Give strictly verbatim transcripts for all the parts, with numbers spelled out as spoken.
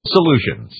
Solutions.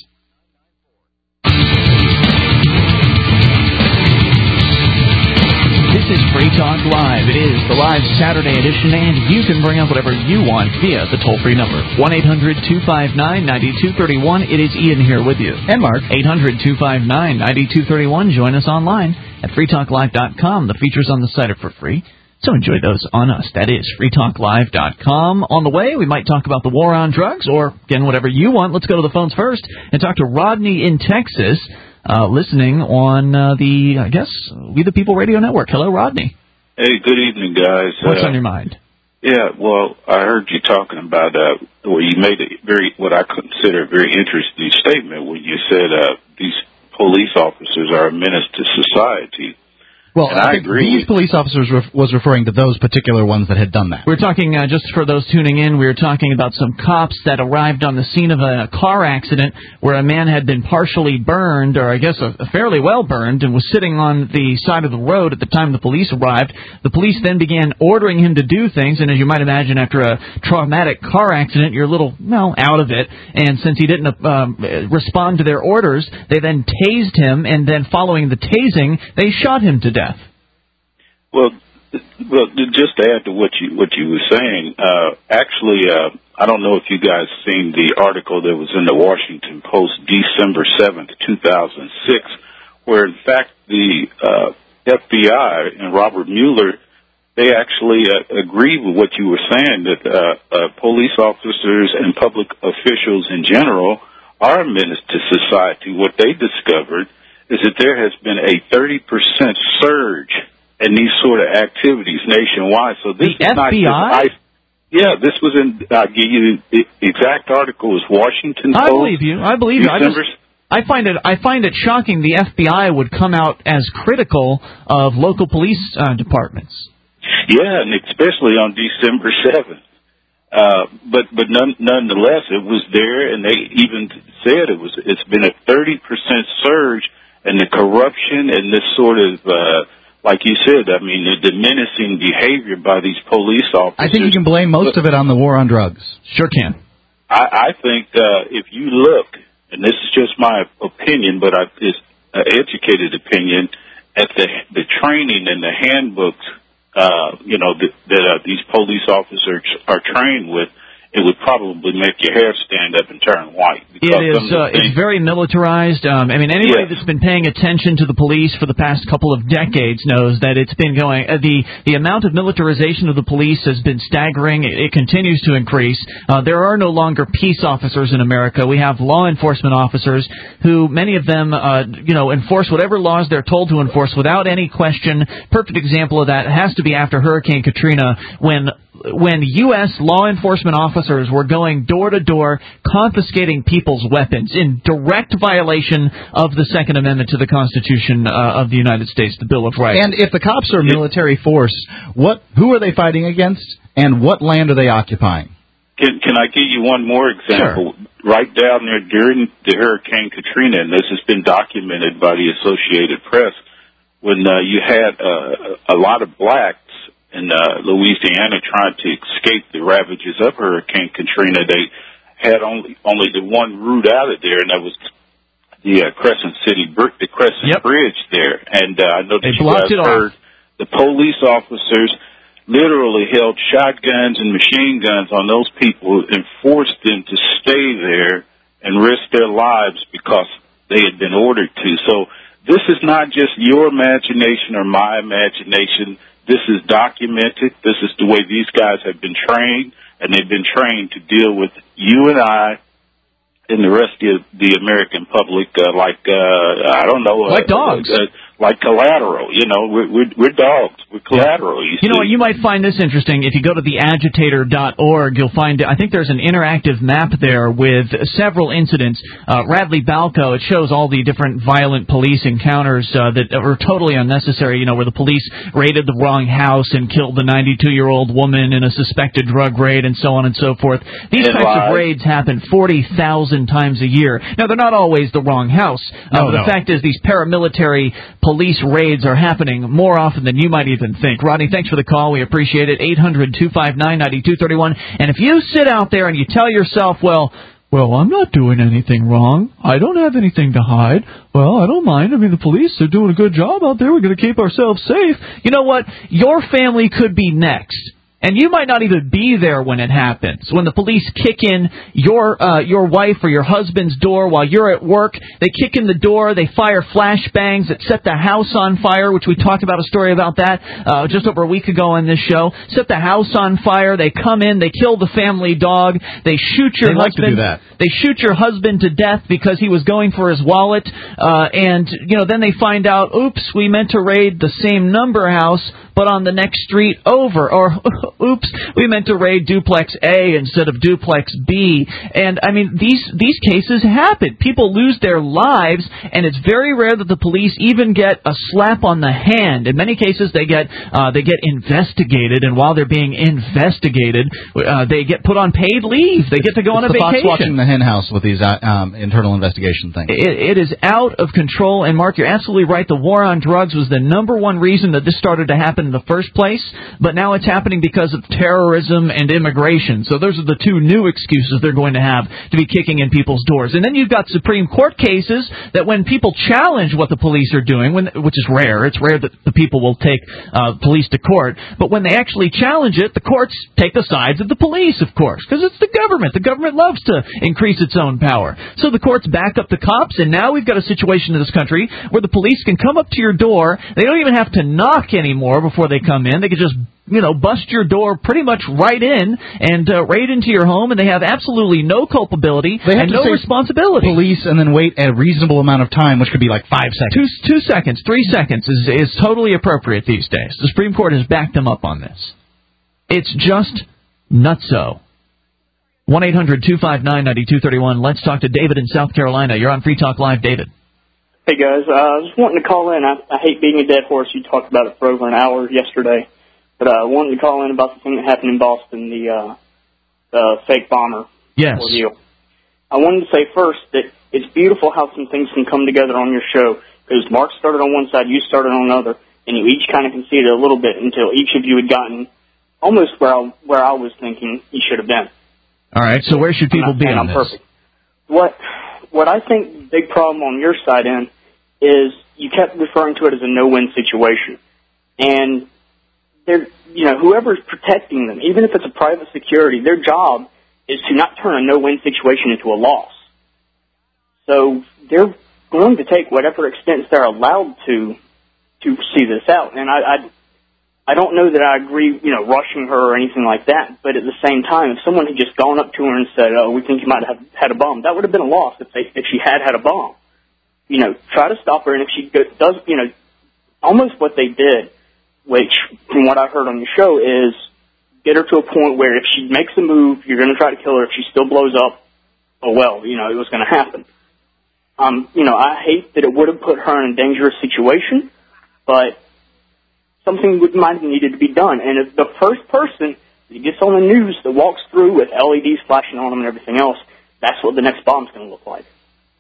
This is Free Talk Live. It is the live Saturday edition, and you can bring up whatever you want via the toll-free number. one eight hundred two five nine nine two three one. It is Ian here with you. And Mark. eight hundred two five nine nine two three one. Join us online at free talk live dot com. The features on the site are for free, so enjoy those on us. That is free talk live dot com. On the way, we might talk about the war on drugs, or, again, whatever you want. Let's go to the phones first and talk to Rodney in Texas. Uh, listening on uh, the, I guess, We the People Radio Network. Hello, Rodney. Hey, good evening, guys. What's uh, on your mind? Yeah, well, I heard you talking about, uh, well, you made a very, what I consider a very interesting statement when you said uh, these police officers are a menace to society. Well, and I, I think agree these police officers ref- was referring to those particular ones that had done that. We're talking, uh, just for those tuning in, we were talking about some cops that arrived on the scene of a car accident where a man had been partially burned, or I guess a, a fairly well burned, and was sitting on the side of the road at the time the police arrived. The police then began ordering him to do things, and as you might imagine, after a traumatic car accident, you're a little, well, out of it. And since he didn't um, respond to their orders, they then tased him, and then following the tasing, they shot him to death. Well, well, just to add to what you what you were saying, uh, actually, uh, I don't know if you guys seen the article that was in the Washington Post, December seventh, two thousand six, where in fact the uh, F B I and Robert Mueller, they actually uh, agreed with what you were saying, that uh, uh, police officers and public officials in general are a menace to society. What they discovered is that there has been a thirty percent surge in these sort of activities nationwide. So this the is F B I? not just I, yeah, this was in, I'll give you the exact article, is Washington Post. I believe you. I believe you. I, December, just, I find it I find it shocking the F B I would come out as critical of local police uh, departments. Yeah, and especially on December seventh. Uh, but but none, nonetheless, it was there, and they even said it was. It's been a thirty percent surge in the corruption and this sort of, uh, like you said, I mean, the, the menacing behavior by these police officers. I think you can blame most but, of it on the war on drugs. Sure can. I, I think uh, if you look, and this is just my opinion, but I, it's an educated opinion, at the the training and the handbooks, uh, you know, that, that uh, these police officers are trained with, it would probably make your hair stand up and turn white. It is. Uh, it's very militarized. Um, I mean, anybody yes. that's been paying attention to the police for the past couple of decades knows that it's been going. Uh, the the amount of militarization of the police has been staggering. It, it continues to increase. Uh, there are no longer peace officers in America. We have law enforcement officers who, many of them, uh, you know, enforce whatever laws they're told to enforce without any question. Perfect example of that has to be after Hurricane Katrina, when. when U S law enforcement officers were going door-to-door confiscating people's weapons in direct violation of the Second Amendment to the Constitution uh, of the United States, the Bill of Rights. And if the cops are military force, what who are they fighting against, and what land are they occupying? Can, can I give you one more example? Sure. Right down there during the Hurricane Katrina, and this has been documented by the Associated Press, when uh, you had uh, a lot of blacks in uh, Louisiana trying to escape the ravages of Hurricane Katrina, they had only only the one route out of there, and that was the uh, Crescent City, the Crescent yep. Bridge there. And uh, I know that they you blocked guys it heard off. The police officers literally held shotguns and machine guns on those people and forced them to stay there and risk their lives because they had been ordered to. So this is not just your imagination or my imagination. This is documented. This is the way these guys have been trained, and they've been trained to deal with you and I and the rest of the American public uh, like, uh, I don't know. Like uh, dogs. Uh, like collateral. You know, we're, we're, we're dogs. We're collateral. You, you know what? You might find this interesting. If you go to the agitator dot org, you'll find, I think there's an interactive map there with several incidents. Uh, Radley Balco, it shows all the different violent police encounters uh, that were totally unnecessary, you know, where the police raided the wrong house and killed the ninety-two-year-old woman in a suspected drug raid and so on and so forth. These and types lies. of raids happen forty thousand times a year. Now, they're not always the wrong house. Uh, no, but no. the fact is these paramilitary police raids are happening more often than you might even think. Rodney, thanks for the call. We appreciate it. eight hundred two five nine nine two three one. And if you sit out there and you tell yourself, well, Well, I'm not doing anything wrong. I don't have anything to hide. Well, I don't mind. I mean, the police are doing a good job out there. We're going to keep ourselves safe. You know what? Your family could be next. And you might not even be there when it happens. When the police kick in your uh, your wife or your husband's door while you're at work, they kick in the door, they fire flashbangs that set the house on fire, which we talked about a story about that uh, just over a week ago on this show. Set the house on fire, they come in, they kill the family dog, they shoot your they husband. Like to do that. They shoot your husband to death because he was going for his wallet, uh, and you know then they find out, oops, we meant to raid the same number house, but on the next street over, or oops, we meant to raid duplex A instead of duplex B. And, I mean, these these cases happen. People lose their lives, and it's very rare that the police even get a slap on the hand. In many cases, they get uh, they get investigated, and while they're being investigated, uh, they get put on paid leave. They get to go it's on a the vacation. Fox watching the hen house with these uh, um, internal investigation things. It, it is out of control, and, Mark, you're absolutely right. The war on drugs was the number one reason that this started to happen in the first place, but now it's happening because of terrorism and immigration. So those are the two new excuses they're going to have to be kicking in people's doors. And then you've got Supreme Court cases that when people challenge what the police are doing, when, which is rare, it's rare that the people will take uh, police to court, but when they actually challenge it, the courts take the sides of the police, of course, because it's the government. The government loves to increase its own power. So the courts back up the cops, and now we've got a situation in this country where the police can come up to your door. They don't even have to knock anymore before they come in. They can just you know, bust your door pretty much right in and uh, raid into your home, and they have absolutely no culpability they have and to no say responsibility. Police, and then wait a reasonable amount of time, which could be like five seconds. Two, two seconds, three seconds is, is totally appropriate these days. The Supreme Court has backed them up on this. It's just nutso. one eight hundred two five nine nine two three one. Let's talk to David in South Carolina. You're on Free Talk Live, David. Hey, guys. Uh, I was wanting to call in. I, I hate being a dead horse. You talked about it for over an hour yesterday. But I uh, wanted to call in about the thing that happened in Boston, the uh, uh, fake bomber yes. ordeal. I wanted to say first that it's beautiful how some things can come together on your show, because Mark started on one side, you started on another, and you each kind of conceded a little bit until each of you had gotten almost where I, where I was thinking you should have been. All right, so where should people be on I'm this? Perfect. What, what I think the big problem on your side in is you kept referring to it as a no-win situation. And they're, you know, whoever's protecting them, even if it's a private security, their job is to not turn a no-win situation into a loss. So they're going to take whatever extents they're allowed to to see this out. And I, I, I don't know that I agree, you know, rushing her or anything like that. But at the same time, if someone had just gone up to her and said, "Oh, we think you might have had a bomb," that would have been a loss if they, if she had had a bomb. You know, try to stop her, and if she does, you know, almost what they did, which, from what I heard on your show, is get her to a point where if she makes a move, you're going to try to kill her. If she still blows up, oh, well, you know, it was going to happen. Um, you know, I hate that it would have put her in a dangerous situation, but something would, might have needed to be done. And if the first person that gets on the news that walks through with L E Ds flashing on them and everything else, that's what the next bomb's going to look like.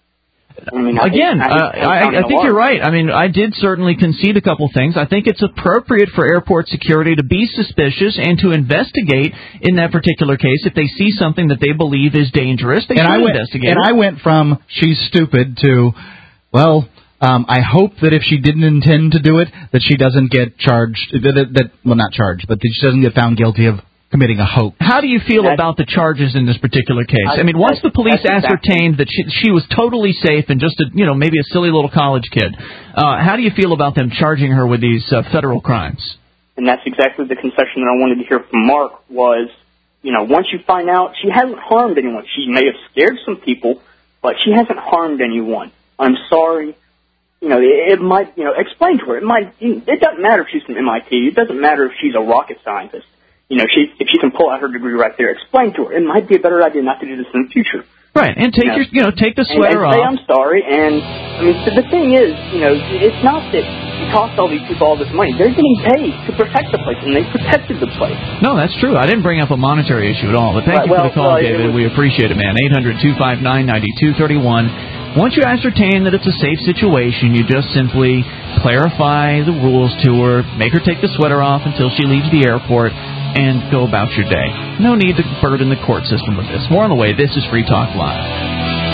I mean, I Again, hate, I, uh, I, I think you're right. I mean, I did certainly concede a couple things. I think it's appropriate for airport security to be suspicious and to investigate in that particular case. If they see something that they believe is dangerous, they and should I went, investigate. And it. I went from she's stupid to, well, um, I hope that if she didn't intend to do it, that she doesn't get charged, that, that well, not charged, but that she doesn't get found guilty of committing a hoax. How do you feel that's, about the charges in this particular case? I, I mean, once the police ascertained that she, she was totally safe and just a, you know, maybe a silly little college kid, uh, how do you feel about them charging her with these uh, federal crimes? And that's exactly the concession that I wanted to hear from Mark was, you know, once you find out she hasn't harmed anyone, she may have scared some people, but she hasn't harmed anyone. I'm sorry. You know, it, it might, you know, explain to her. It might, it doesn't matter if she's from M I T. It doesn't matter if she's a rocket scientist. You know, she, if she can pull out her degree right there, explain to her. It might be a better idea not to do this in the future. Right, and take you know, your, you know, take the sweater and, and say, off. I'm sorry, and, I mean, the thing is, you know, it's not that you cost all these people all this money. They're getting paid to protect the place, and they protected the place. No, that's true. I didn't bring up a monetary issue at all, but thank right, you well, for the call, well, David. Was, we appreciate it, man. eight hundred two five nine nine two three one. Once you ascertain that it's a safe situation, you just simply clarify the rules to her, make her take the sweater off until she leaves the airport, and go about your day. No need to burden the court system with this. More on the way. This is Free Talk Live.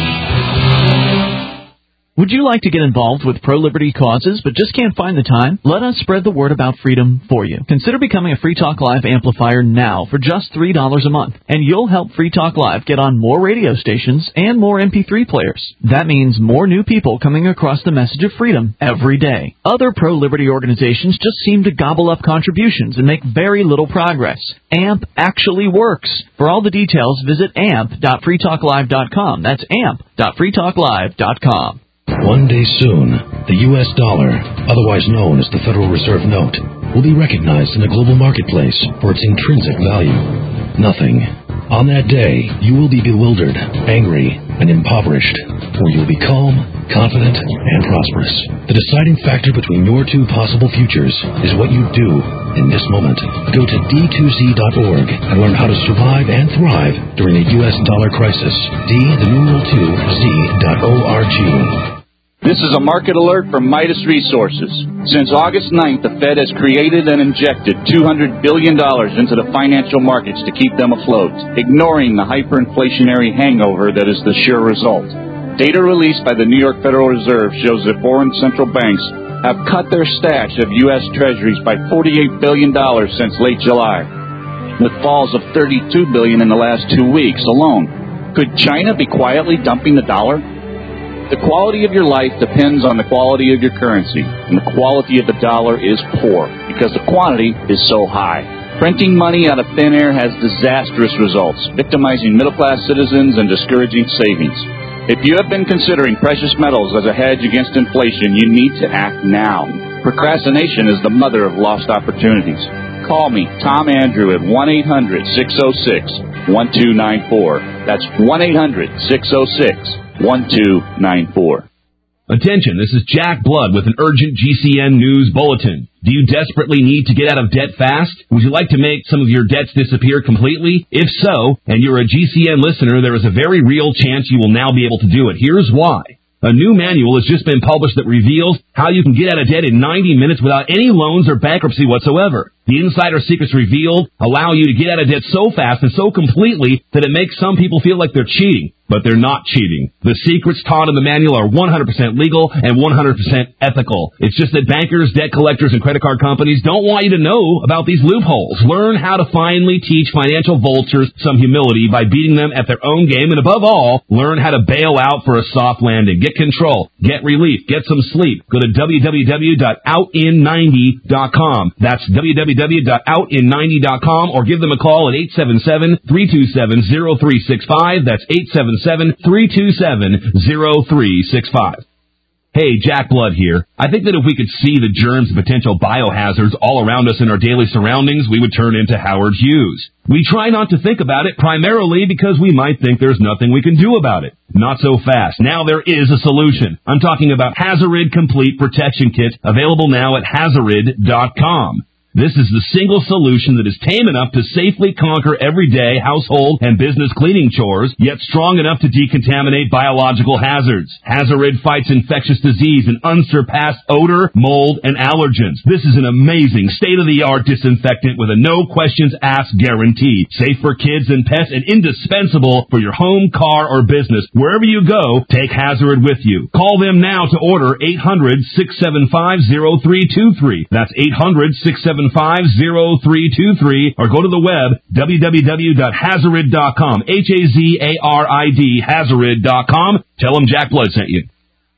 Would you like to get involved with pro-liberty causes but just can't find the time? Let us spread the word about freedom for you. Consider becoming a Free Talk Live amplifier now for just three dollars a month, and you'll help Free Talk Live get on more radio stations and more M P three players. That means more new people coming across the message of freedom every day. Other pro-liberty organizations just seem to gobble up contributions and make very little progress. A M P actually works. For all the details, visit amp dot free talk live dot com. That's amp dot free talk live dot com. One day soon, the U S dollar, otherwise known as the Federal Reserve Note, will be recognized in the global marketplace for its intrinsic value. Nothing. On that day, you will be bewildered, angry, and impoverished, or you will be calm, confident, and prosperous. The deciding factor between your two possible futures is what you do in this moment. Go to D two Z dot org and learn how to survive and thrive during a U S dollar crisis. D, the numeral two, Z dot O R G. This is a market alert from Midas Resources. Since August ninth, the Fed has created and injected two hundred billion dollars into the financial markets to keep them afloat, ignoring the hyperinflationary hangover that is the sure result. Data released by the New York Federal Reserve shows that foreign central banks have cut their stash of U S Treasuries by forty-eight billion dollars since late July, with falls of thirty-two billion dollars in the last two weeks alone. Could China be quietly dumping the dollar? The quality of your life depends on the quality of your currency, and the quality of the dollar is poor because the quantity is so high. Printing money out of thin air has disastrous results, victimizing middle-class citizens and discouraging savings. If you have been considering precious metals as a hedge against inflation, you need to act now. Procrastination is the mother of lost opportunities. Call me, Tom Andrew, at one eight hundred six oh six one two nine four. That's one eight hundred six oh six one two nine four. Attention, this is Jack Blood with an urgent G C N News Bulletin. Do you desperately need to get out of debt fast? Would you like to make some of your debts disappear completely? If so, and you're a G C N listener, there is a very real chance you will now be able to do it. Here's why. A new manual has just been published that reveals how you can get out of debt in ninety minutes without any loans or bankruptcy whatsoever. The insider secrets revealed allow you to get out of debt so fast and so completely that it makes some people feel like they're cheating. But they're not cheating. The secrets taught in the manual are one hundred percent legal and one hundred percent ethical. It's just that bankers, debt collectors, and credit card companies don't want you to know about these loopholes. Learn how to finally teach financial vultures some humility by beating them at their own game. And above all, learn how to bail out for a soft landing. Get control. Get relief. Get some sleep. Go to w w w dot out in ninety dot com. That's w w w dot out in ninety dot com, or give them a call at eight seven seven, three two seven, zero three six five. That's eight seven seven, three two seven, zero three six five. Hey, Jack Blood here. I think that if we could see the germs and potential biohazards all around us in our daily surroundings, we would turn into Howard Hughes. We try not to think about it primarily because we might think there's nothing we can do about it. Not so fast. Now there is a solution. I'm talking about Hazarid Complete Protection Kit, available now at hazarid dot com. This is the single solution that is tame enough to safely conquer everyday household and business cleaning chores, yet strong enough to decontaminate biological hazards. Hazarid fights infectious disease and unsurpassed odor, mold, and allergens. This is an amazing state-of-the-art disinfectant with a no-questions-asked guarantee. Safe for kids and pets and indispensable for your home, car, or business. Wherever you go, take Hazarid with you. Call them now to order eight hundred, six seven five, zero three two three. That's eight hundred, six seven five, zero three two three, or go to the web, w w w dot hazarid dot com, H A Z A R I D, hazarid dot com. Tell them Jack Blood sent you.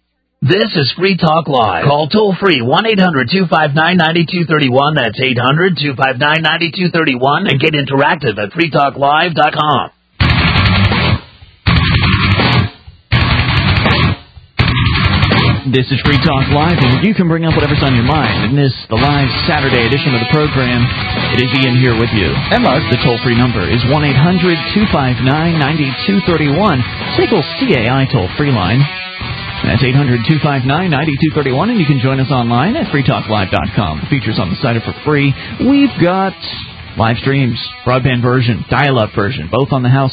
This is Free Talk Live. Call toll-free one eight hundred, two five nine, nine two three one. That's eight hundred, two five nine, nine two three one, and get interactive at free talk live dot com. This is Free Talk Live, and you can bring up whatever's on your mind. In this, the live Saturday edition of the program, it is Ian here with you. And Mark. The toll-free number is one eight hundred, two five nine, nine two three one. S A C L C A I toll-free line. That's eight hundred, two five nine, nine two three one, and you can join us online at free talk live dot com. The features on the site are for free. We've got live streams, broadband version, dial-up version, both on the house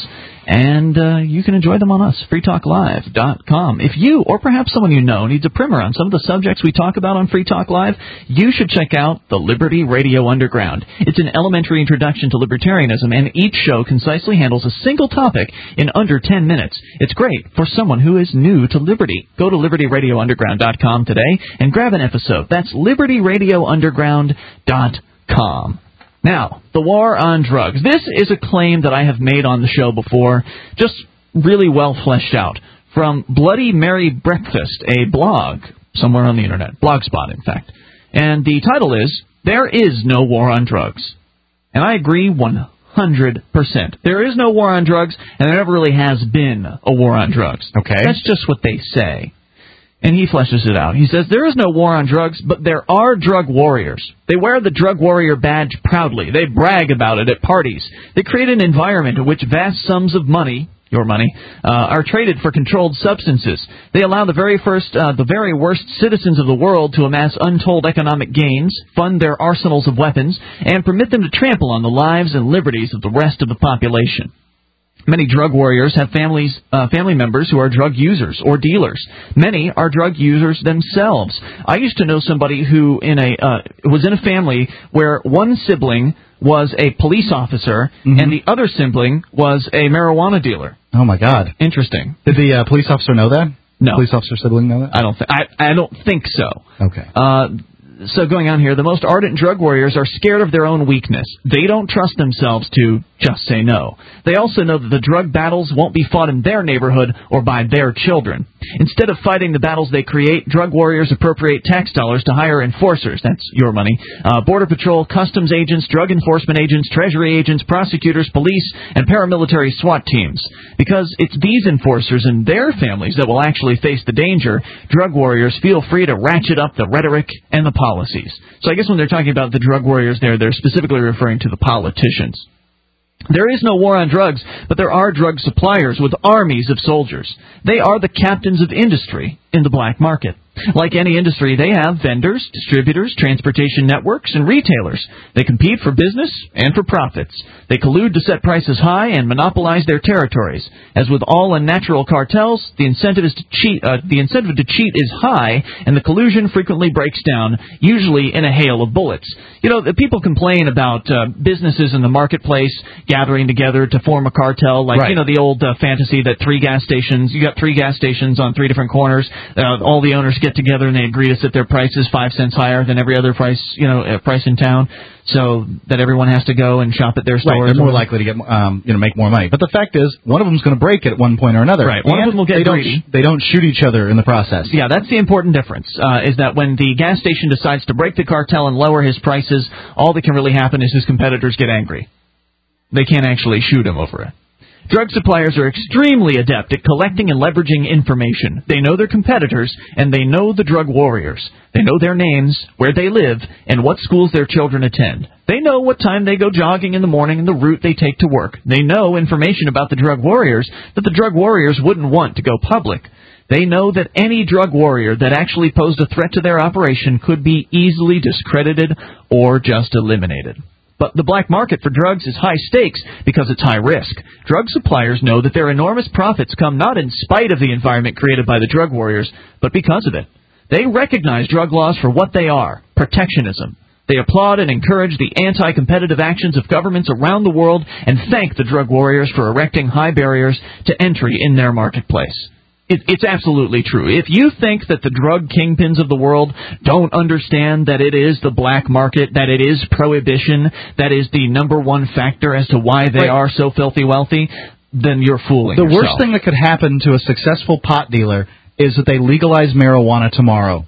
And uh, you can enjoy them on us, free talk live dot com. If you, or perhaps someone you know, needs a primer on some of the subjects we talk about on Free Talk Live, you should check out the Liberty Radio Underground. It's an elementary introduction to libertarianism, and each show concisely handles a single topic in under ten minutes. It's great for someone who is new to liberty. Go to liberty radio underground dot com today and grab an episode. That's liberty radio underground dot com. Now, the war on drugs. This is a claim that I have made on the show before, just really well fleshed out. From Bloody Mary Breakfast, a blog somewhere on the internet, Blogspot, in fact. And the title is, There is no war on drugs. And I agree one hundred percent. There is no war on drugs, and there never really has been a war on drugs. Okay. That's just what they say. And he fleshes it out. He says, there is no war on drugs, but there are drug warriors. They wear the drug warrior badge proudly. They brag about it at parties. They create an environment in which vast sums of money, your money, uh, are traded for controlled substances. They allow the very first, uh, the very worst citizens of the world to amass untold economic gains, fund their arsenals of weapons, and permit them to trample on the lives and liberties of the rest of the population. Many drug warriors have families, uh, family members who are drug users or dealers. Many are drug users themselves. I used to know somebody who in a uh, was in a family where one sibling was a police officer mm-hmm. and the other sibling was a marijuana dealer. Oh my God! Interesting. Did the uh, police officer know that? No. The police officer sibling know that? I don't. Th- I I don't think so. Okay. Uh, So going on here, the most ardent drug warriors are scared of their own weakness. They don't trust themselves to just say no. They also know that the drug battles won't be fought in their neighborhood or by their children. Instead of fighting the battles they create, drug warriors appropriate tax dollars to hire enforcers. That's your money. Uh, Border Patrol, customs agents, drug enforcement agents, treasury agents, prosecutors, police, and paramilitary SWAT teams. Because it's these enforcers and their families that will actually face the danger, drug warriors feel free to ratchet up the rhetoric and the policies. So I guess when they're talking about the drug warriors there, they're specifically referring to the politicians. There is no war on drugs, but there are drug suppliers with armies of soldiers. They are the captains of industry in the black market. Like any industry, they have vendors, distributors, transportation networks, and retailers. They compete for business and for profits. They collude to set prices high and monopolize their territories. As with all unnatural cartels, the incentive is to cheat. Uh, the incentive to cheat is high, and the collusion frequently breaks down, usually in a hail of bullets. You know, the people complain about uh, businesses in the marketplace gathering together to form a cartel, like right. you know the old uh, fantasy that three gas stations. You got three gas stations on three different corners. Uh, all the owners get together and they agree to set their prices five cents higher than every other price, you know, uh, price in town, so that everyone has to go and shop at their stores. Right, they're more likely to get, um, you know, make more money. But the fact is, one of them's going to break it at one point or another. Right, one and of them will get they greedy. Don't, they don't shoot each other in the process. Yeah, that's the important difference, uh, is that when the gas station decides to break the cartel and lower his prices, all that can really happen is his competitors get angry. They can't actually shoot him over it. Drug suppliers are extremely adept at collecting and leveraging information. They know their competitors, and they know the drug warriors. They know their names, where they live, and what schools their children attend. They know what time they go jogging in the morning and the route they take to work. They know information about the drug warriors that the drug warriors wouldn't want to go public. They know that any drug warrior that actually posed a threat to their operation could be easily discredited or just eliminated. But the black market for drugs is high stakes because it's high risk. Drug suppliers know that their enormous profits come not in spite of the environment created by the drug warriors, but because of it. They recognize drug laws for what they are, protectionism. They applaud and encourage the anti-competitive actions of governments around the world and thank the drug warriors for erecting high barriers to entry in their marketplace. It, it's absolutely true. If you think that the drug kingpins of the world don't understand that it is the black market, that it is prohibition, that is the number one factor as to why they right. are so filthy wealthy, then you're fooling the yourself. The worst thing that could happen to a successful pot dealer is that they legalize marijuana tomorrow.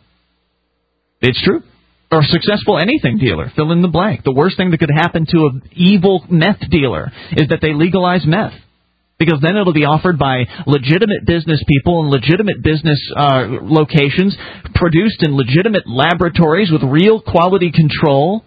It's true. Or successful anything dealer. Fill in the blank. The worst thing that could happen to an evil meth dealer is that they legalize meth. Because then it'll be offered by legitimate business people and legitimate business uh, locations, produced in legitimate laboratories with real quality control.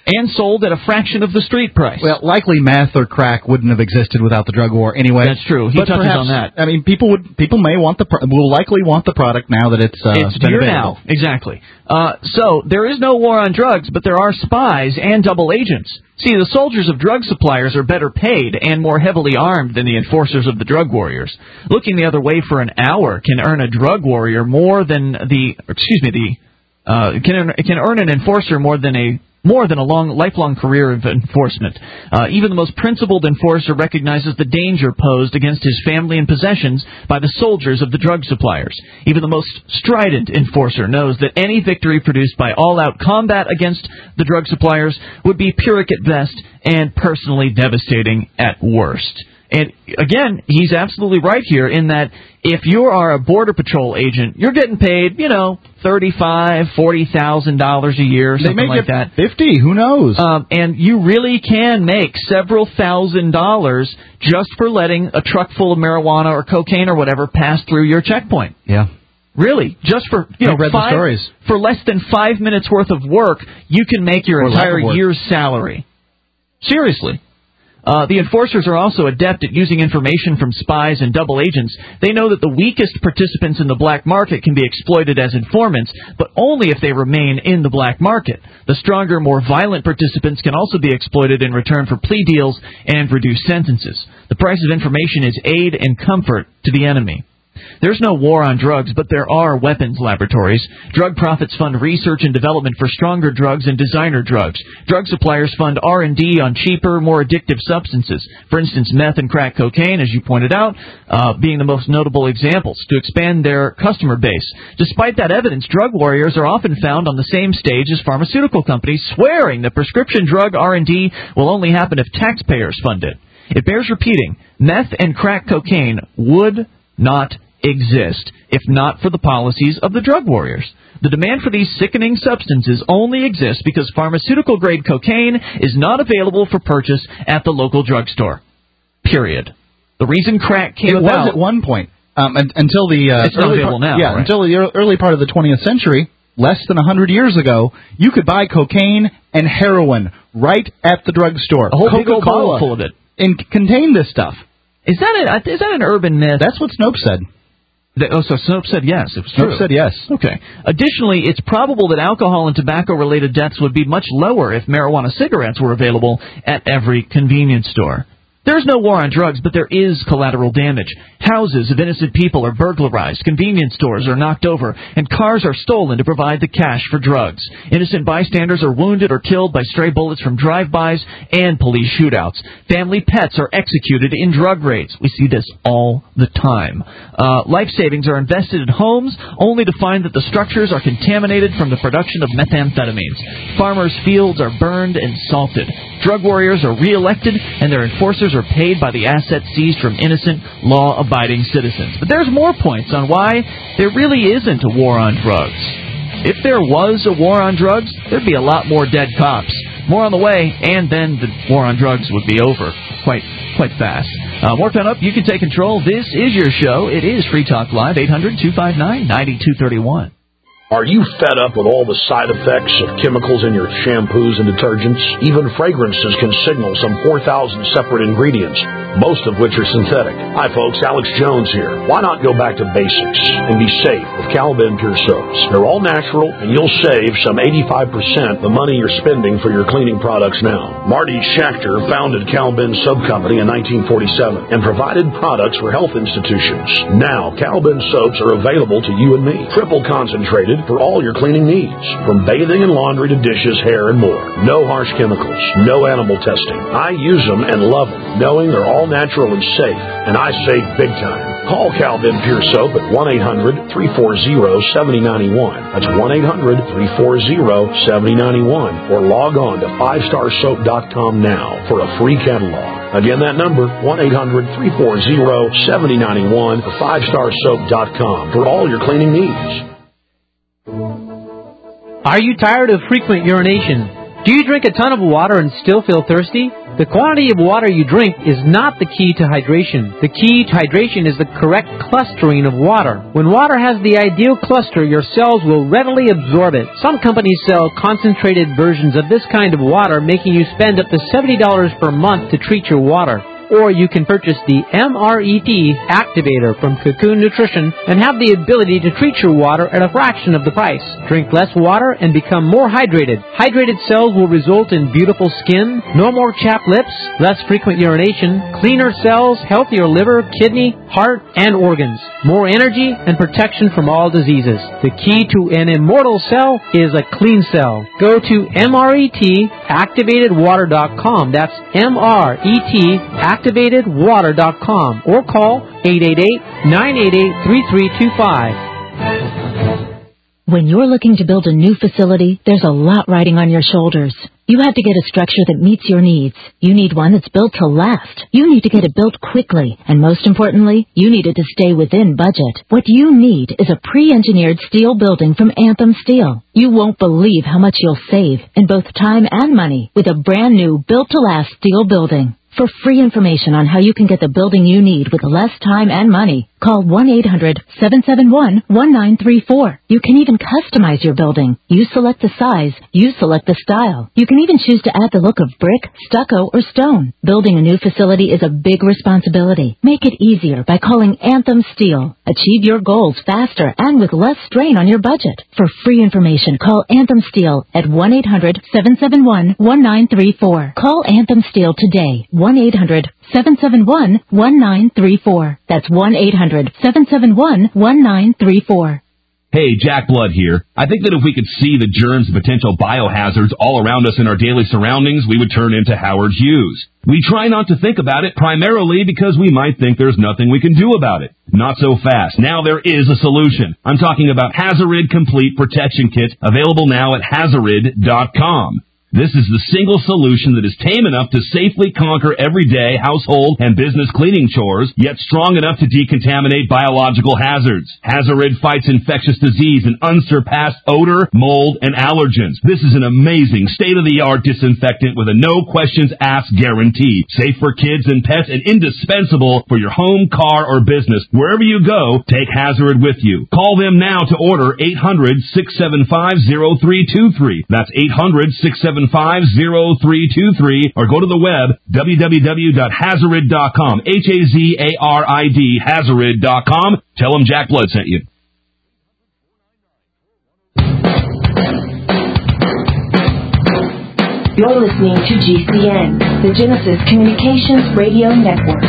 and sold at a fraction of the street price. Well, likely meth or crack wouldn't have existed without the drug war anyway. That's true. He but touches perhaps, on that. I mean, people would people may want the pro- will likely want the product now that it's uh, it's been here available. now. Exactly. Uh, so there is no war on drugs, but there are spies and double agents. See, the soldiers of drug suppliers are better paid and more heavily armed than the enforcers of the drug warriors. Looking the other way for an hour can earn a drug warrior more than the excuse me the uh, can earn, can earn an enforcer more than a more than a long, lifelong career of enforcement. Uh, even the most principled enforcer recognizes the danger posed against his family and possessions by the soldiers of the drug suppliers. Even the most strident enforcer knows that any victory produced by all-out combat against the drug suppliers would be Pyrrhic at best and personally devastating at worst. And, again, he's absolutely right here in that if you are a Border Patrol agent, you're getting paid, you know, thirty-five thousand dollars, forty thousand dollars a year, something they may like get that. fifty, who knows? Um, and you really can make several thousand dollars just for letting a truck full of marijuana or cocaine or whatever pass through your checkpoint. Yeah. Really, just for you I know, read five, the stories. for less than five minutes worth of work, you can make your Or lack entire of work. year's salary. Seriously. Uh, the enforcers are also adept at using information from spies and double agents. They know that the weakest participants in the black market can be exploited as informants, but only if they remain in the black market. The stronger, more violent participants can also be exploited in return for plea deals and reduced sentences. The price of information is aid and comfort to the enemy. There's no war on drugs, but there are weapons laboratories. Drug profits fund research and development for stronger drugs and designer drugs. Drug suppliers fund R and D on cheaper, more addictive substances. For instance, meth and crack cocaine, as you pointed out, uh, being the most notable examples, to expand their customer base. Despite that evidence, drug warriors are often found on the same stage as pharmaceutical companies, swearing that prescription drug R and D will only happen if taxpayers fund it. It bears repeating, meth and crack cocaine would not exist if not for the policies of the drug warriors. The demand for these sickening substances only exists because pharmaceutical-grade cocaine is not available for purchase at the local drugstore. Period. The reason crack came it about... was at one point. Um, and, until the uh, it's not early available part, now. Yeah, right? until the early part of the twentieth century, less than one hundred years ago, you could buy cocaine and heroin right at the drugstore. A whole big old Coca-Cola bottle full of it. And contained this stuff. Is that, a, is that an urban myth? That's what Snopes said. The, oh, so Snopes said yes. It was true. Snopes said yes. Okay. Additionally, it's probable that alcohol and tobacco-related deaths would be much lower if marijuana cigarettes were available at every convenience store. There's no war on drugs, but there is collateral damage. Houses of innocent people are burglarized, convenience stores are knocked over, and cars are stolen to provide the cash for drugs. Innocent bystanders are wounded or killed by stray bullets from drive-bys and police shootouts. Family pets are executed in drug raids. We see this all the time. Uh, life savings are invested in homes only to find that the structures are contaminated from the production of methamphetamines. Farmers' fields are burned and salted. Drug warriors are reelected, and their enforcers are paid by the assets seized from innocent, law-abiding citizens. But there's more points on why there really isn't a war on drugs. If there was a war on drugs, there'd be a lot more dead cops. More on the way, and then the war on drugs would be over quite quite fast. Uh, more coming up. You can take control. This is your show. It is Free Talk Live, eight hundred, two five nine, nine two three one. Are you fed up with all the side effects of chemicals in your shampoos and detergents? Even fragrances can signal some four thousand separate ingredients, most of which are synthetic. Hi folks, Alex Jones here. Why not go back to basics and be safe with Calvin Pure Soaps? They're all natural and you'll save some eighty-five percent the money you're spending for your cleaning products now. Marty Schachter founded Calvin Soap Company in nineteen forty-seven and provided products for health institutions. Now, Calvin soaps are available to you and me. Triple concentrated for all your cleaning needs, from bathing and laundry to dishes, hair, and more. No harsh chemicals, no animal testing. I use them and love them, knowing they're all natural and safe, and I save big time. Call Calvin Pure Soap at one eight hundred, three four zero, seven zero nine one. That's one eight hundred, three four zero, seven zero nine one. Or log on to five star soap dot com now for a free catalog. Again, that number, one eight hundred, three four zero, seven zero nine one or five star soap dot com for all your cleaning needs. Are you tired of frequent urination? Do you drink a ton of water and still feel thirsty? The quantity of water you drink is not the key to hydration. The key to hydration is the correct clustering of water. When water has the ideal cluster, your cells will readily absorb it. Some companies sell concentrated versions of this kind of water, making you spend up to seventy dollars per month to treat your water. Or you can purchase the M R E T Activator from Cocoon Nutrition and have the ability to treat your water at a fraction of the price. Drink less water and become more hydrated. Hydrated cells will result in beautiful skin, no more chapped lips, less frequent urination, cleaner cells, healthier liver, kidney, heart, and organs, more energy, and protection from all diseases. The key to an immortal cell is a clean cell. Go to M R E T activated water dot com. That's M R E T activated water dot com or call eight eight eight, nine eight eight, three three two five. When you're looking to build a new facility, there's a lot riding on your shoulders. You have to get a structure that meets your needs. You need one that's built to last. You need to get it built quickly. And most importantly, you need it to stay within budget. What you need is a pre-engineered steel building from Anthem Steel. You won't believe how much you'll save in both time and money with a brand new built-to-last steel building. For free information on how you can get the building you need with less time and money, call one eight hundred, seven seven one, one nine three four. You can even customize your building. You select the size, you select the style. You can even choose to add the look of brick, stucco, or stone. Building a new facility is a big responsibility. Make it easier by calling Anthem Steel. Achieve your goals faster and with less strain on your budget. For free information, call Anthem Steel at one eight hundred, seven seven one, one nine three four. Call Anthem Steel today. one eight hundred, seven seven one, one nine three four. That's one eight hundred, seven seven one, one nine three four. Hey, Jack Blood here. I think that if we could see the germs and potential biohazards all around us in our daily surroundings, we would turn into Howard Hughes. We try not to think about it primarily because we might think there's nothing we can do about it. Not so fast. Now there is a solution. I'm talking about Hazarid Complete Protection Kit, available now at Hazarid dot com. This is the single solution that is tame enough to safely conquer everyday household and business cleaning chores, yet strong enough to decontaminate biological hazards. Hazarid fights infectious disease and unsurpassed odor, mold, and allergens. This is an amazing state-of-the-art disinfectant with a no-questions-asked guarantee. Safe for kids and pets and indispensable for your home, car, or business. Wherever you go, take Hazarid with you. Call them now to order eight hundred, six seven five, zero three two three. That's eight hundred, six seven five, zero three two three, or go to the web, w w w dot hazarid dot com, H A Z A R I D, hazarid dot com. Tell them Jack Blood sent you. You're listening to G C N, the Genesis Communications Radio Network.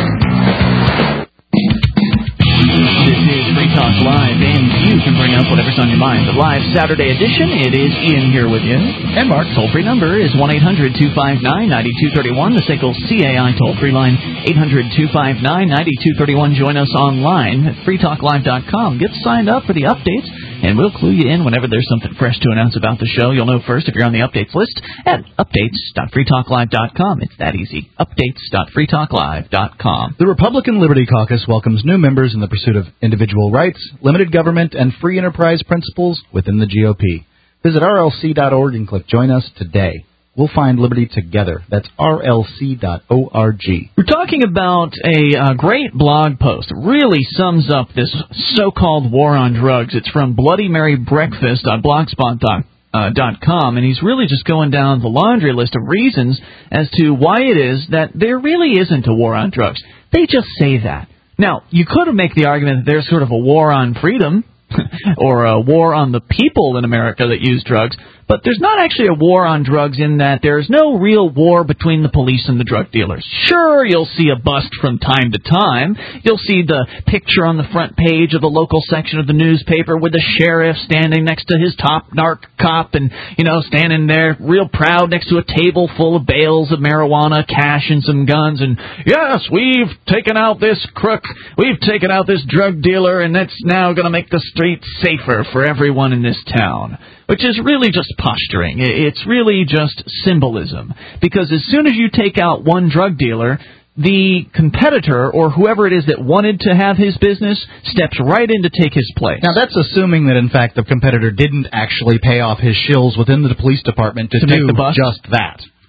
This is Free Talk Live, and you can bring up whatever's on your mind. The live Saturday edition, it is Ian here with you. And Mark, toll-free number is one eight hundred, two five nine, nine two three one. The S A C L C A I toll-free line, eight hundred, two five nine, nine two three one. Join us online at free talk live dot com. Get signed up for the updates, and we'll clue you in whenever there's something fresh to announce about the show. You'll know first if you're on the updates list at updates dot free talk live dot com. It's that easy. updates dot free talk live dot com. The Republican Liberty Caucus welcomes new members in the pursuit of individual rights, limited government, and free enterprise principles within the G O P. Visit R L C dot org and click Join Us today. We'll find liberty together. That's R L C dot org. We're talking about a uh, great blog post. It really sums up this so-called war on drugs. It's from Bloody Mary Breakfast on blogspot dot com. Uh, dot com, and he's really just going down the laundry list of reasons as to why it is that there really isn't a war on drugs. They just say that. Now, you could have made the argument that there's sort of a war on freedom or a war on the people in America that use drugs, but there's not actually a war on drugs in that there's no real war between the police and the drug dealers. Sure, you'll see a bust from time to time. You'll see the picture on the front page of the local section of the newspaper with the sheriff standing next to his top narc cop and, you know, standing there real proud next to a table full of bales of marijuana, cash, and some guns. And, yes, we've taken out this crook. We've taken out this drug dealer, and that's now going to make the streets safer for everyone in this town. Which is really just posturing. It's really just symbolism. Because as soon as you take out one drug dealer, the competitor, or whoever it is that wanted to have his business, steps right in to take his place. Now, that's assuming that, in fact, the competitor didn't actually pay off his shills within the police department to, to do make the bust? just that.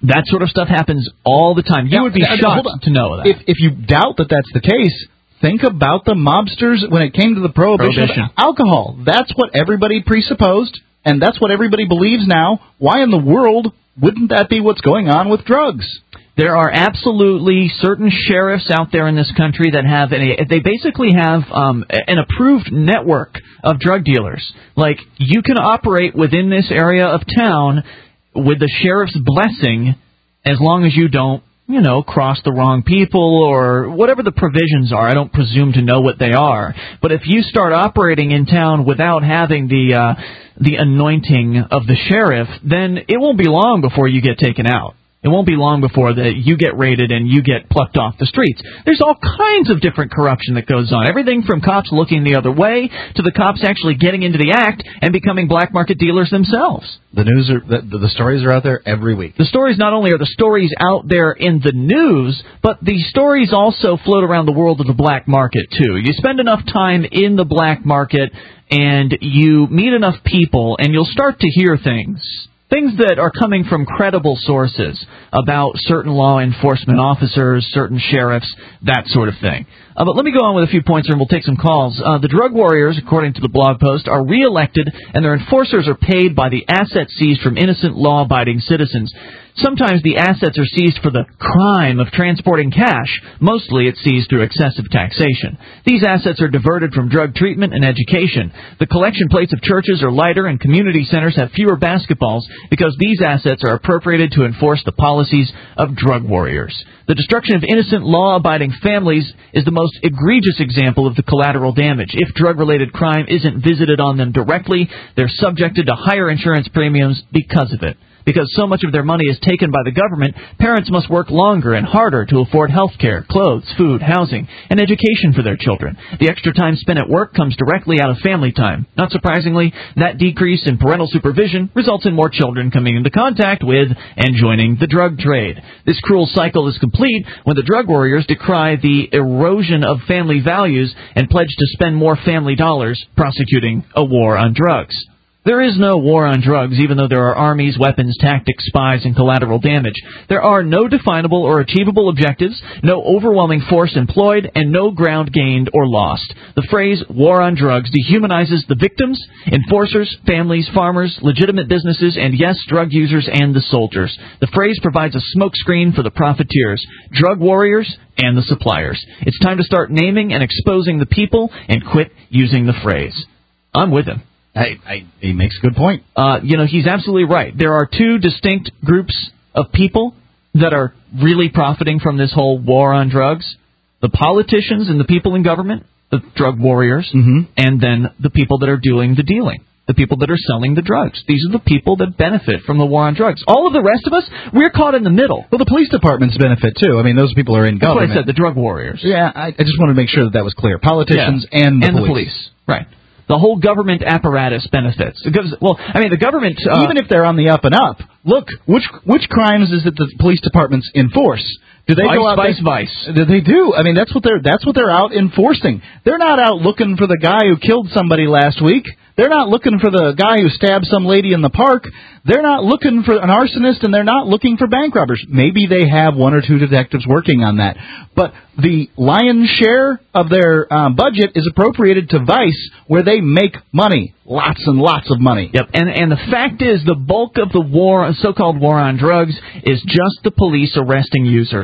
That sort of stuff happens all the time. You Now, would be now, shocked hold on. to know that. If, if you doubt that that's the case, think about the mobsters when it came to the prohibition, Prohibition. of alcohol. That's what everybody presupposed, and that's what everybody believes now. Why in the world wouldn't that be what's going on with drugs? There are absolutely certain sheriffs out there in this country that have a, they basically have um, an approved network of drug dealers. Like, you can operate within this area of town with the sheriff's blessing as long as you don't, you know, cross the wrong people or whatever the provisions are. I don't presume to know what they are. But if you start operating in town without having the uh, the anointing of the sheriff, then it won't be long before you get taken out. It won't be long before that you get raided and you get plucked off the streets. There's all kinds of different corruption that goes on. Everything from cops looking the other way to the cops actually getting into the act and becoming black market dealers themselves. The news are the, the stories are out there every week. The stories not only are the stories out there in the news, but the stories also float around the world of the black market too. You spend enough time in the black market and you meet enough people and you'll start to hear things. Things that are coming from credible sources about certain law enforcement officers, certain sheriffs, that sort of thing. Uh, but let me go on with a few points here and we'll take some calls. Uh, the drug warriors, according to the blog post, are reelected and their enforcers are paid by the assets seized from innocent law-abiding citizens. Sometimes the assets are seized for the crime of transporting cash. Mostly it's seized through excessive taxation. These assets are diverted from drug treatment and education. The collection plates of churches are lighter and community centers have fewer basketballs because these assets are appropriated to enforce the policies of drug warriors. The destruction of innocent law-abiding families is the most egregious example of the collateral damage. If drug-related crime isn't visited on them directly, they're subjected to higher insurance premiums because of it. Because so much of their money is taken by the government, parents must work longer and harder to afford health care, clothes, food, housing, and education for their children. The extra time spent at work comes directly out of family time. Not surprisingly, that decrease in parental supervision results in more children coming into contact with and joining the drug trade. This cruel cycle is complete when the drug warriors decry the erosion of family values and pledge to spend more family dollars prosecuting a war on drugs. There is no war on drugs, even though there are armies, weapons, tactics, spies, and collateral damage. There are no definable or achievable objectives, no overwhelming force employed, and no ground gained or lost. The phrase war on drugs dehumanizes the victims, enforcers, families, farmers, legitimate businesses, and yes, drug users and the soldiers. The phrase provides a smokescreen for the profiteers, drug warriors, and the suppliers. It's time to start naming and exposing the people and quit using the phrase. I'm with him. I, I, he makes a good point. Uh, you know, he's absolutely right. There are two distinct groups of people that are really profiting from this whole war on drugs. The politicians and the people in government, the drug warriors, mm-hmm. and then the people that are doing the dealing, the people that are selling the drugs. These are the people that benefit from the war on drugs. All of the rest of us, we're caught in the middle. Well, the police departments benefit, too. I mean, those people are in That's government. That's what I said, the drug warriors. Yeah, I, I just wanted to make sure that that was clear. Politicians yeah. and the and police. the police. Right. The whole government apparatus benefits. Because, well, I mean, the government... Uh, Even if they're on the up and up, look, which which crimes is it the police departments enforce? Do they vice, go out vice, they, vice. Do they do? I mean, that's what they're that's what they're out enforcing. They're not out looking for the guy who killed somebody last week. They're not looking for the guy who stabbed some lady in the park. They're not looking for an arsonist, and they're not looking for bank robbers. Maybe they have one or two detectives working on that. But the lion's share of their uh, budget is appropriated to Vice, where they make money. Lots and lots of money. Yep, and and the fact is the bulk of the war, so-called war on drugs, is just the police arresting users.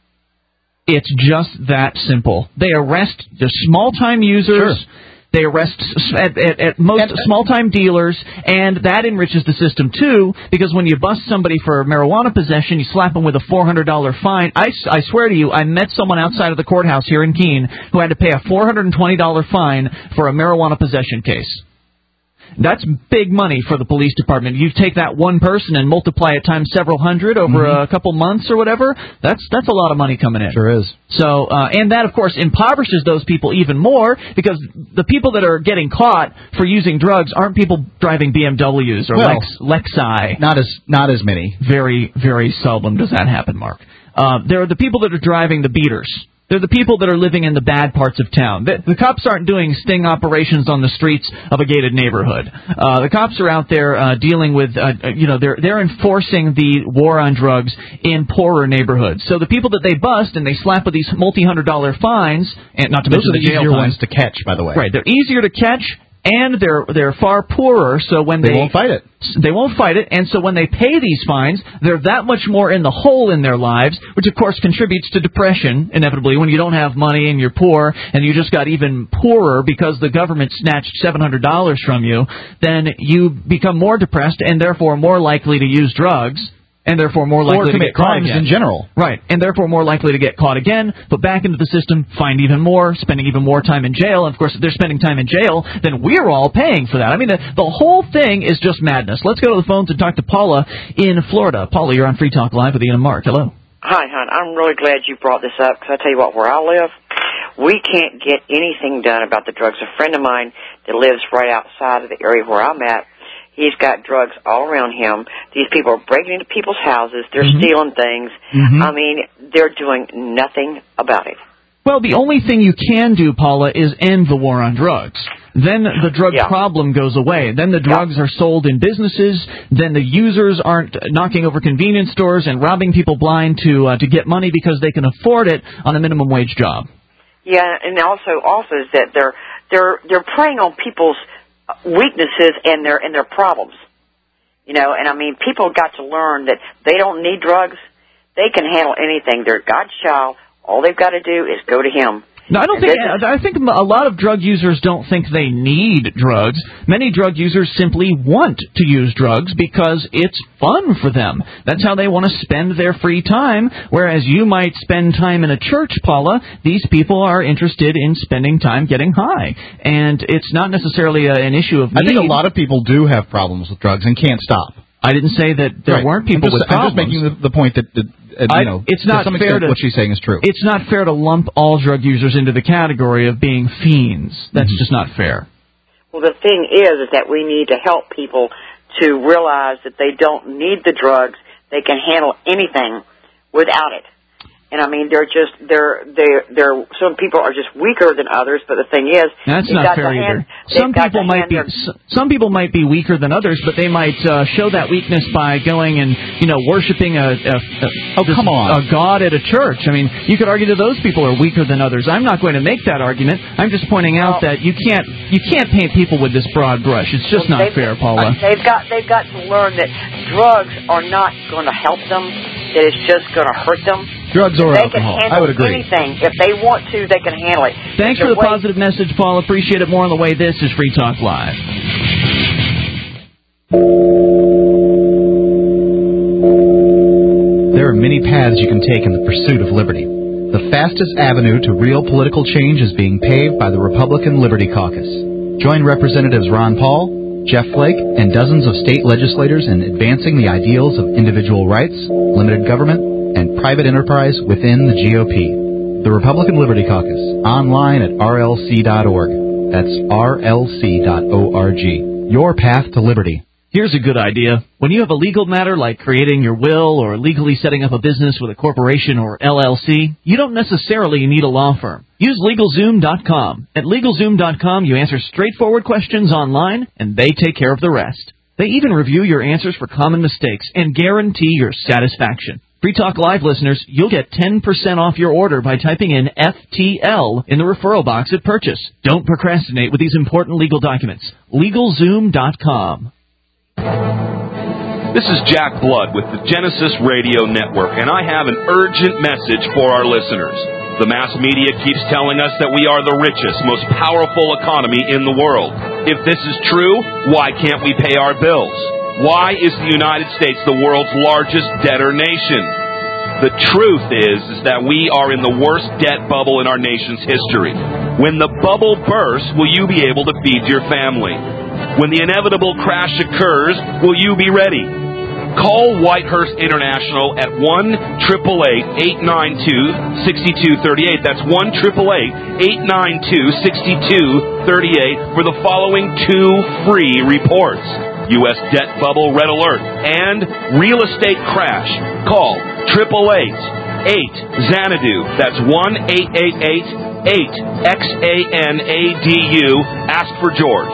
It's just that simple. They arrest the small-time users. Sure. They arrest at, at, at most small-time dealers, and that enriches the system, too, because when you bust somebody for marijuana possession, you slap them with a four hundred dollars fine. I, I swear to you, I met someone outside of the courthouse here in Keene who had to pay a four hundred twenty dollars fine for a marijuana possession case. That's big money for the police department. You take that one person and multiply it times several hundred over mm-hmm. a couple months or whatever. That's that's a lot of money coming in. Sure is. So, uh, and that, of course, impoverishes those people even more because the people that are getting caught for using drugs aren't people driving B M Ws or well, Lex, Lexi. Not as not as many. Very, very seldom does that happen, Mark. Uh, there are the people that are driving the beaters. They're the people that are living in the bad parts of town. The, the cops aren't doing sting operations on the streets of a gated neighborhood. Uh, the cops are out there uh, dealing with, uh, you know, they're they're enforcing the war on drugs in poorer neighborhoods. So the people that they bust and they slap with these multi-hundred dollar fines, and not to Those mention are the the jail easier time. ones to catch, by the way. Right, they're easier to catch. And they're they're far poorer, so when they, they won't fight it, they won't fight it. And so when they pay these fines, they're that much more in the hole in their lives, which of course contributes to depression. Inevitably, when you don't have money and you're poor, and you just got even poorer because the government snatched seven hundred dollars from you, then you become more depressed and therefore more likely to use drugs. And therefore more likely or to get caught crimes again. in general. Right, and therefore more likely to get caught again, put back into the system, find even more, spending even more time in jail. And, of course, if they're spending time in jail, then we're all paying for that. I mean, the, the whole thing is just madness. Let's go to the phones and talk to Paula in Florida. Paula, you're on Free Talk Live with Ian and Mark. Hello. Hi, hon. I'm really glad you brought this up, because I tell you what, where I live, we can't get anything done about the drugs. A friend of mine that lives right outside of the area where I'm at, he's got drugs all around him. These people are breaking into people's houses. They're mm-hmm. stealing things. Mm-hmm. I mean, they're doing nothing about it. Well, the only thing you can do, Paula, is end the war on drugs. Then the drug yeah. problem goes away. Then the drugs yeah. are sold in businesses. Then the users aren't knocking over convenience stores and robbing people blind to uh, to get money because they can afford it on a minimum wage job. Yeah, and also also is that they're they're they're preying on people's weaknesses and their and their problems, you know. And I mean, people got to learn that they don't need drugs. They can handle anything. They're God's child. All they've got to do is go to Him. No, I don't think. I think a lot of drug users don't think they need drugs. Many drug users simply want to use drugs because it's fun for them. That's how they want to spend their free time. Whereas you might spend time in a church, Paula, these people are interested in spending time getting high, and it's not necessarily a, an issue of need. I think a lot of people do have problems with drugs and can't stop. I didn't say that there right. weren't people I'm just, with problems. I'm just making the, the point that, that uh, I, you know, it's not to some fair extent to, what she's saying is true. It's not fair to lump all drug users into the category of being fiends. That's mm-hmm. just not fair. Well, the thing is, is that we need to help people to realize that they don't need the drugs. They can handle anything without it. And I mean, they're just, they're, they're, they're, some people are just weaker than others, but the thing is, that's not fair either. Some people might be, their... some people might be weaker than others, but they might uh, show that weakness by going and, you know, worshiping a, a, a oh, come on. a god at a church. I mean, you could argue that those people are weaker than others. I'm not going to make that argument. I'm just pointing out well, that you can't, you can't paint people with this broad brush. It's just well, not fair, Paula. They've got, they've got to learn that drugs are not going to help them, that it's just going to hurt them. Drugs or they alcohol. Can handle I would agree. Anything. If they want to, they can handle it. Thanks for the way... positive message, Paul. Appreciate it. More on the way. This is Free Talk Live. There are many paths you can take in the pursuit of liberty. The fastest avenue to real political change is being paved by the Republican Liberty Caucus. Join Representatives Ron Paul, Jeff Flake, and dozens of state legislators in advancing the ideals of individual rights, limited government, and private enterprise within the G O P. The Republican Liberty Caucus, online at R L C dot org. That's R L C dot org. Your path to liberty. Here's a good idea. When you have a legal matter like creating your will or legally setting up a business with a corporation or L L C, you don't necessarily need a law firm. Use LegalZoom dot com. At LegalZoom dot com, you answer straightforward questions online, and they take care of the rest. They even review your answers for common mistakes and guarantee your satisfaction. Free Talk Live listeners, you'll get ten percent off your order by typing in F T L in the referral box at purchase. Don't procrastinate with these important legal documents. LegalZoom dot com. This is Jack Blood with the Genesis Radio Network, and I have an urgent message for our listeners. The mass media keeps telling us that we are the richest, most powerful economy in the world. If this is true, why can't we pay our bills? Why is the United States the world's largest debtor nation? The truth is, is that we are in the worst debt bubble in our nation's history. When the bubble bursts, will you be able to feed your family? When the inevitable crash occurs, will you be ready? Call Whitehurst International at one eight eight eight, eight nine two, six two three eight. That's one eight eight eight, eight nine two, six two three eight for the following two free reports. U S debt bubble red alert and real estate crash. Call eight eight eight, eight Xanadu. That's one eight eight eight eight X A N A D U. Ask for George.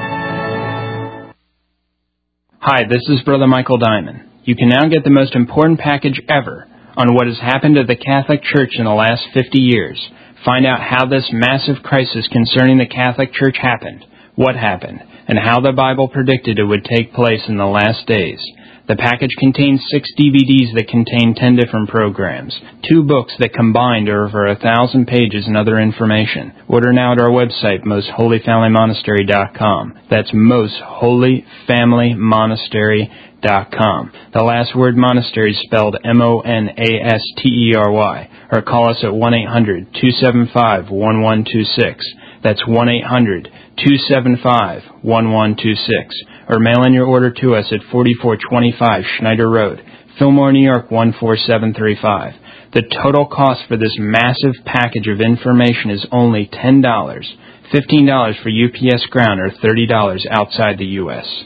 Hi, this is Brother Michael Diamond. You can now get the most important package ever on what has happened to the Catholic Church in the last fifty years. Find out how this massive crisis concerning the Catholic Church happened, what happened, and how the Bible predicted it would take place in the last days. The package contains six D V Ds that contain ten different programs, two books that combined are over a thousand pages and other information. Order now at our website, most holy family monastery dot com. That's most holy family monastery dot com. The last word monastery is spelled M O N A S T E R Y. Or call us at one eight hundred two seven five one one two six. That's one eight hundred two seven five one one two six. Or mail in your order to us at forty-four twenty-five Schneider Road, Fillmore, New York one four seven three five. The total cost for this massive package of information is only ten dollars, fifteen dollars for U P S ground, or thirty dollars outside the U S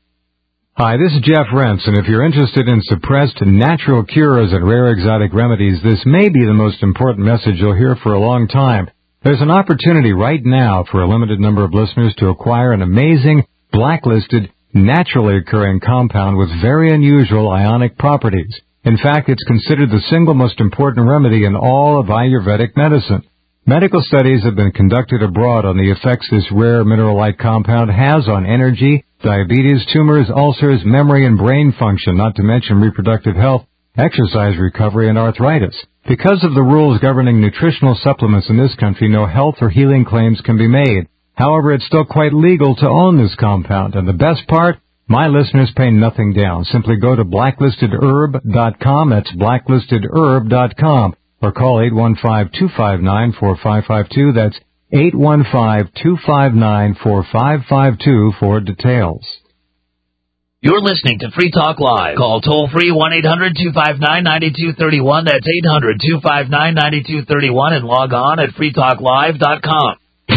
Hi, this is Jeff Rentz, and if you're interested in suppressed natural cures and rare exotic remedies, this may be the most important message you'll hear for a long time. There's an opportunity right now for a limited number of listeners to acquire an amazing, blacklisted, naturally occurring compound with very unusual ionic properties. In fact, it's considered the single most important remedy in all of Ayurvedic medicine. Medical studies have been conducted abroad on the effects this rare mineral-like compound has on energy, diabetes, tumors, ulcers, memory and brain function, not to mention reproductive health, exercise recovery, and arthritis. Because of the rules governing nutritional supplements in this country, no health or healing claims can be made. However, it's still quite legal to own this compound, and the best part, my listeners pay nothing down. Simply go to blacklisted herb dot com, that's blacklisted herb dot com, or call eight one five two five nine four five five two, that's eight one five two five nine four five five two for details. You're listening to Free Talk Live. Call toll-free one eight hundred two five nine nine two three one, that's eight hundred two five nine nine two three one, and log on at free talk live dot com.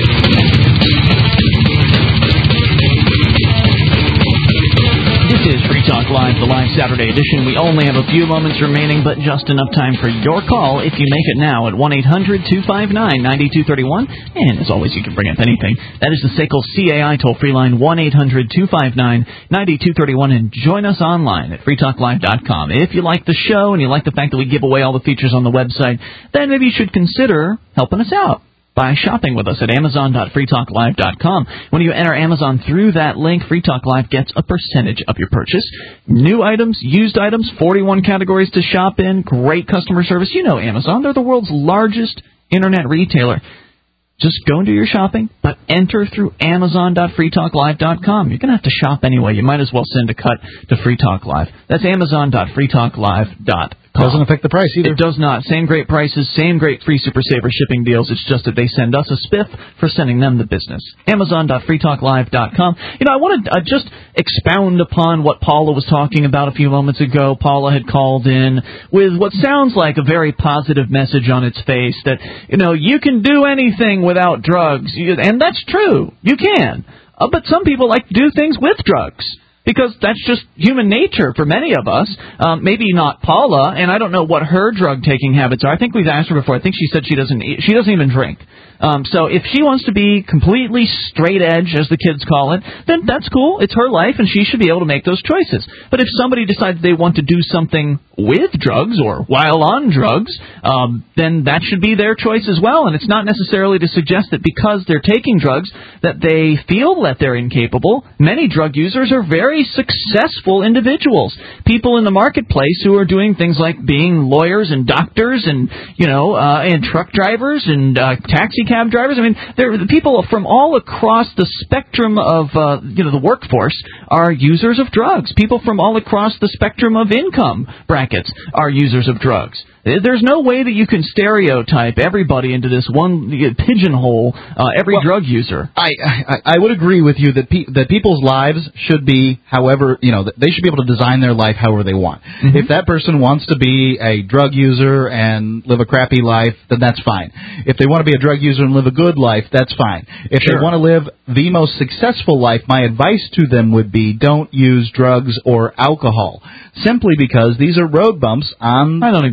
This is Free Talk Live, the live Saturday edition. We only have a few moments remaining, but just enough time for your call if you make it now at one eight hundred two five nine nine two three one. And as always, you can bring up anything. That is the S A C L C A I toll-free line, one eight hundred two five nine nine two three one. And join us online at free talk live dot com. If you like the show and you like the fact that we give away all the features on the website, then maybe you should consider helping us out by shopping with us at amazon dot free talk live dot com. When you enter Amazon through that link, Free Talk Live gets a percentage of your purchase. New items, used items, forty-one categories to shop in, great customer service. You know Amazon. They're the world's largest internet retailer. Just go and do your shopping, but enter through amazon dot free talk live dot com. You're going to have to shop anyway. You might as well send a cut to Free Talk Live. That's amazon dot free talk live dot com. Doesn't affect the price either. It does not. Same great prices, same great free Super Saver shipping deals. It's just that they send us a spiff for sending them the business. amazon dot free talk live dot com. You know, I want to uh, just expound upon what Paula was talking about a few moments ago. Paula had called in with what sounds like a very positive message on its face that, you know, you can do anything without drugs. And that's true. You can. Uh, but some people like to do things with drugs, because that's just human nature for many of us. Um, maybe not Paula, and I don't know what her drug-taking habits are. I think we've asked her before. I think she said she doesn't eat, she doesn't even drink. Um, so if she wants to be completely straight edge, as the kids call it, then that's cool. It's her life, and she should be able to make those choices. But if somebody decides they want to do something with drugs or while on drugs, um, then that should be their choice as well. And it's not necessarily to suggest that because they're taking drugs that they feel that they're incapable. Many drug users are very successful individuals. People in the marketplace who are doing things like being lawyers and doctors and, you know, uh, and truck drivers and uh, taxi cab drivers. I mean, there are people from all across the spectrum of, uh, you know, the workforce are users of drugs. People from all across the spectrum of income brackets are users of drugs. There's no way that you can stereotype everybody into this one pigeonhole, uh, every well, drug user. I, I I would agree with you that pe- that people's lives should be, however, you know, they should be able to design their life however they want. Mm-hmm. If that person wants to be a drug user and live a crappy life, then that's fine. If they want to be a drug user and live a good life, that's fine. If sure. they want to live the most successful life, my advice to them would be don't use drugs or alcohol, simply because these are road bumps on... I don't agree.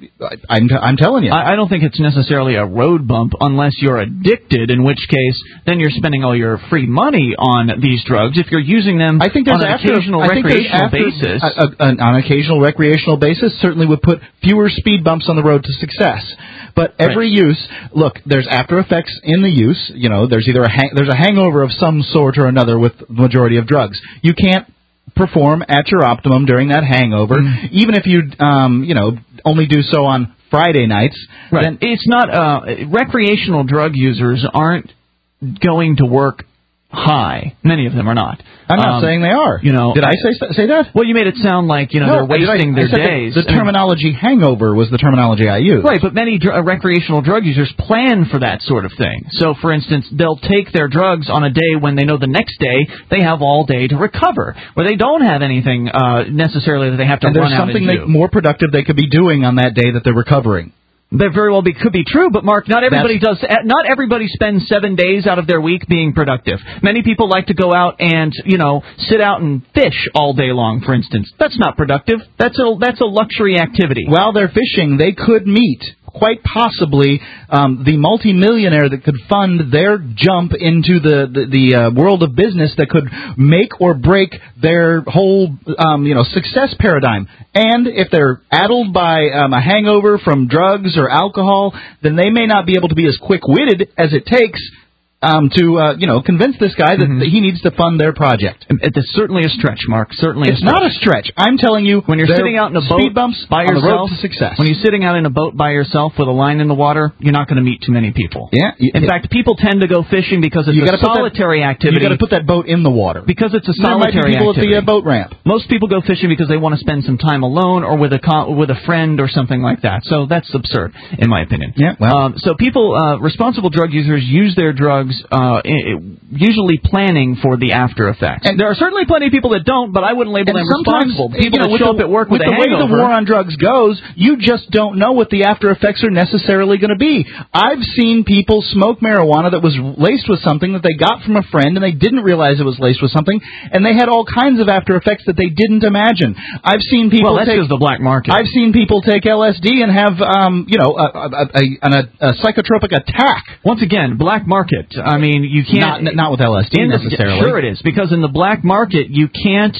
I'm, t- I'm telling you. I, I don't think it's necessarily a road bump unless you're addicted, in which case then you're spending all your free money on these drugs. If you're using them I think on an after, occasional I think recreational after, basis. A, a, an, on an occasional recreational basis certainly would put fewer speed bumps on the road to success. But every right. use, look, there's after effects in the use. You know, there's either a hang, there's a hangover of some sort or another with the majority of drugs. You can't perform at your optimum during that hangover, mm. even if you, um, you know, only do so on Friday nights. Right. Then it's not uh, recreational drug users aren't going to work high. Many of them are not. I'm not um, saying they are. You know, did I say say that? Well, you made it sound like you know no, they're wasting I, I their days. The, the terminology "hangover" was the terminology I used. Right, but many dr- recreational drug users plan for that sort of thing. So, for instance, they'll take their drugs on a day when they know the next day they have all day to recover, where they don't have anything uh, necessarily that they have to and run out and do. There's something more productive they could be doing on that day that they're recovering. That very well be, could be true, but Mark, not everybody That's, does. Not everybody spends seven days out of their week being productive. Many people like to go out and, you know, sit out and fish all day long, for instance. That's not productive. That's a that's a luxury activity. While they're fishing, they could meet, quite possibly, um, the multimillionaire that could fund their jump into the the, the uh, world of business that could make or break their whole, um, you know, success paradigm. And if they're addled by um, a hangover from drugs or alcohol, then they may not be able to be as quick-witted as it takes Um, to, uh, you know, convince this guy that, mm-hmm. that he needs to fund their project. It's certainly a stretch, Mark. Certainly it's a stretch. not a stretch. I'm telling you, when you're sitting out in a boat speed bumps by on yourself, the road to success. When you're sitting out in a boat by yourself with a line in the water, you're not going to meet too many people. Yeah. You, in it, fact, people tend to go fishing because it's you a solitary that, activity. You got to put that boat in the water because it's a there solitary might be people activity. At the uh, boat ramp. Most people go fishing because they want to spend some time alone or with a co- with a friend or something like that. So that's absurd, in my opinion. Yeah. Well. Um, so people, uh, responsible drug users, use their drugs. Uh, it, usually planning for the after effects. And there are certainly plenty of people that don't, but I wouldn't label them responsible. People you know, that show the, up at work with, with a the hangover. way the war on drugs goes, you just don't know what the after effects are necessarily going to be. I've seen people smoke marijuana that was laced with something that they got from a friend, and they didn't realize it was laced with something, and they had all kinds of after effects that they didn't imagine. I've seen people well, that's take just the black market. I've seen people take L S D and have, um, you know, a, a, a, a, a psychotropic attack. Once again, black market. I mean, you can't not, not with L S D. Necessarily. Sure it is, because in the black market you can't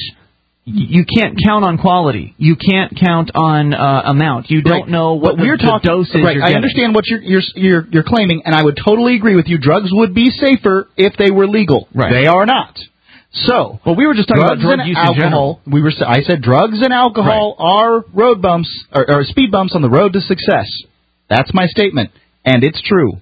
you can't count on quality. You can't count on uh, amount. You don't right. know what but the, we're the talking, dose is right. you're I getting. understand what you're, you're you're you're claiming, and I would totally agree with you. Drugs would be safer if they were legal. Right. They are not. So, well, we were just talking about drug and use alcohol. in general. We were. I said drugs and alcohol right. are road bumps or, or speed bumps on the road to success. That's my statement, and it's true.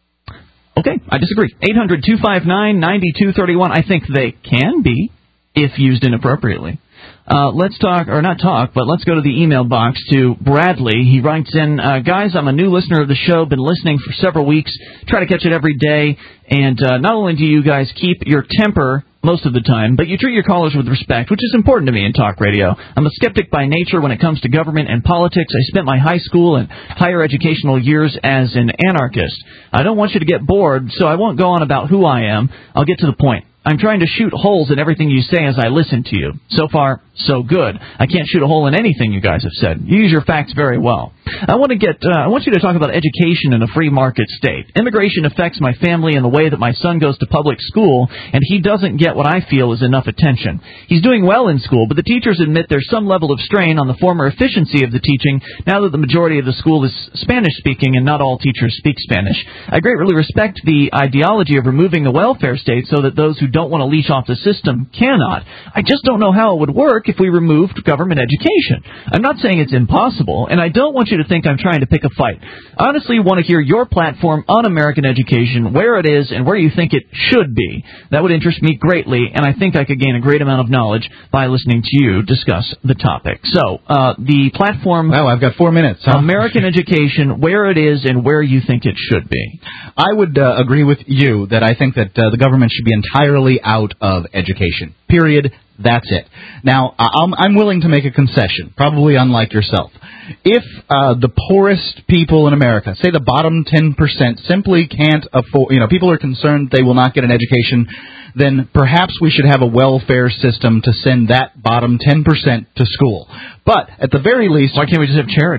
Okay, I disagree. eight hundred two five nine nine two three one. I think they can be if used inappropriately. Uh, let's talk, or not talk, but let's go to the email box to Bradley. He writes in, uh, guys, I'm a new listener of the show, been listening for several weeks, try to catch it every day, and uh, not only do you guys keep your temper most of the time, but you treat your callers with respect, which is important to me in talk radio. I'm a skeptic by nature when it comes to government and politics. I spent my high school and higher educational years as an anarchist. I don't want you to get bored, so I won't go on about who I am. I'll get to the point. I'm trying to shoot holes in everything you say as I listen to you. So far, so good. I can't shoot a hole in anything you guys have said. You use your facts very well. I want to get. Uh, I want you to talk about education in a free market state. Immigration affects my family in the way that my son goes to public school, and he doesn't get what I feel is enough attention. He's doing well in school, but the teachers admit there's some level of strain on the former efficiency of the teaching now that the majority of the school is Spanish-speaking and not all teachers speak Spanish. I greatly respect the ideology of removing the welfare state so that those who don't want to leash off the system cannot. I just don't know how it would work if we removed government education. I'm not saying it's impossible, and I don't want you to think I'm trying to pick a fight. I honestly want to hear your platform on American education, where it is and where you think it should be. That would interest me greatly, and I think I could gain a great amount of knowledge by listening to you discuss the topic. So, uh, the platform... Wow, I've got four minutes. Huh? American education, where it is and where you think it should be. I would uh, agree with you that I think that uh, the government should be entirely out of education. Period. That's it. Now, I'm, I'm willing to make a concession, probably unlike yourself. If uh, the poorest people in America, say the bottom ten percent, simply can't afford, you know, people are concerned they will not get an education, then perhaps we should have a welfare system to send that bottom ten percent to school. But, at the very least... Why can't we just have charity?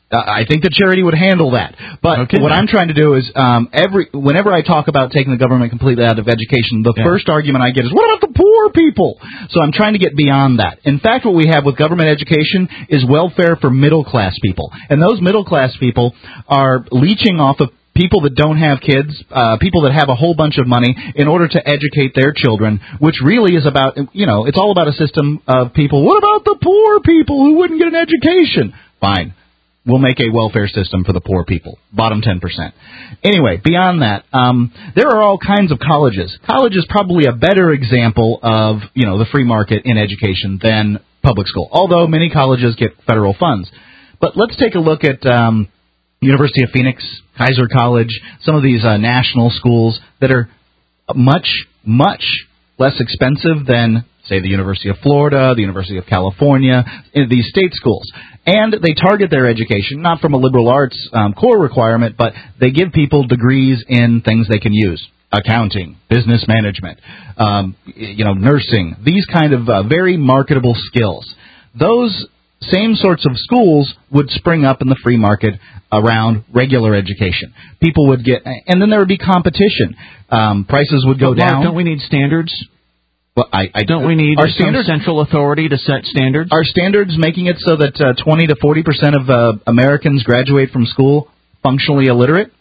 Uh, I think that charity would handle that. But okay, what I'm trying to do is, um, every whenever I talk about taking the government completely out of education, the yeah. first argument I get is, what about the poor people? So I'm trying to get beyond that. In fact, what we have with government education is welfare for middle-class people. And those middle-class people are leeching off of people that don't have kids, uh, people that have a whole bunch of money in order to educate their children, which really is about, you know, it's all about a system of people. What about the poor people who wouldn't get an education? Fine. We'll make a welfare system for the poor people, bottom ten percent. Anyway, beyond that, um, there are all kinds of colleges. College is probably a better example of, you know, the free market in education than public school, although many colleges get federal funds. But let's take a look at um, University of Phoenix, Kaiser College, some of these uh, national schools that are much, much less expensive than, say, the University of Florida, the University of California, these state schools. And they target their education, not from a liberal arts um, core requirement, but they give people degrees in things they can use. Accounting, business management, um, you know, nursing, these kind of uh, very marketable skills. Those same sorts of schools would spring up in the free market around regular education. People would get, and then there would be competition. Um, prices would go but Mark, down. Don't we need standards? Well, I, I don't we need our some standards, central authority to set standards? Are standards making it so that uh, twenty to forty percent of uh, Americans graduate from school functionally illiterate?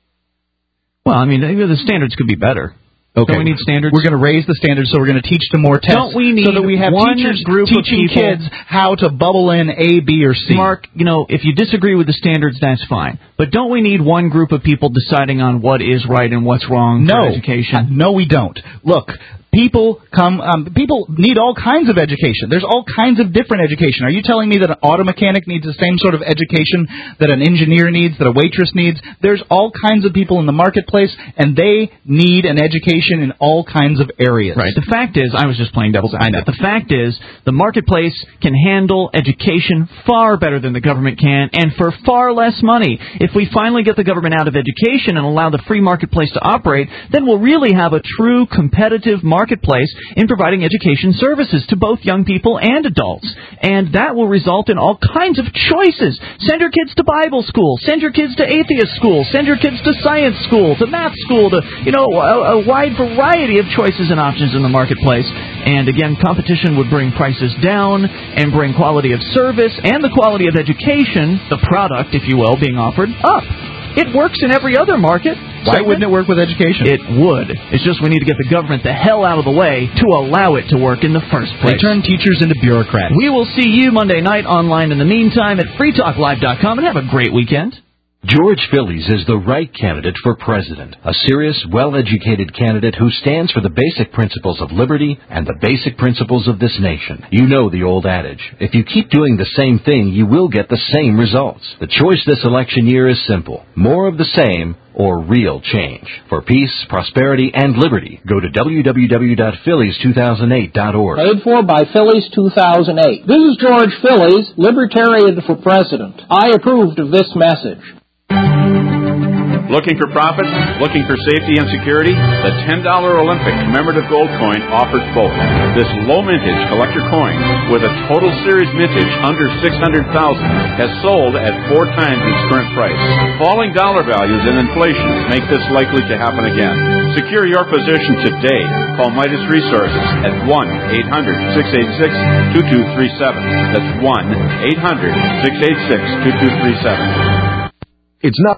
Well, I mean, the standards could be better. Okay. Don't we need standards? We're going to raise the standards, so we're going to teach them more tests. Don't we need so that we have one teachers group teaching of people, kids how to bubble in A, B, or C? Mark, you know, if you disagree with the standards, that's fine. But don't we need one group of people deciding on what is right and what's wrong no. for education? No, we don't. Look, people come. Um, people need all kinds of education. There's all kinds of different education. Are you telling me that an auto mechanic needs the same sort of education that an engineer needs, that a waitress needs? There's all kinds of people in the marketplace, and they need an education in all kinds of areas. Right. The fact is, I was just playing devil's advocate. The fact is, the marketplace can handle education far better than the government can, and for far less money. If we finally get the government out of education and allow the free marketplace to operate, then we'll really have a true competitive marketplace marketplace in providing education services to both young people and adults. And that will result in all kinds of choices. Send your kids to Bible school. Send your kids to atheist school. Send your kids to science school, to math school, to, you know, a, a wide variety of choices and options in the marketplace. And again, competition would bring prices down and bring quality of service and the quality of education, the product, if you will, being offered, up. It works in every other market. Why wouldn't it work with education? It would. It's just we need to get the government the hell out of the way to allow it to work in the first place. They turn teachers into bureaucrats. We will see you Monday night online in the meantime at free talk live dot com, and have a great weekend. George Phillies is the right candidate for president. A serious, well-educated candidate who stands for the basic principles of liberty and the basic principles of this nation. You know the old adage, if you keep doing the same thing, you will get the same results. The choice this election year is simple. More of the same or real change. For peace, prosperity, and liberty, go to w w w dot phillies two thousand eight dot org. Paid for by Phillies two thousand eight. This is George Phillies, Libertarian for President. I approved of this message. Looking for profits? Looking for safety and security? The ten dollar Olympic commemorative gold coin offers both. This low mintage collector coin, with a total series mintage under six hundred thousand dollars, has sold at four times its current price. Falling dollar values and inflation make this likely to happen again. Secure your position today. Call Midas Resources at one eight hundred six eight six two two three seven. That's one eight hundred six eight six two two three seven. It's not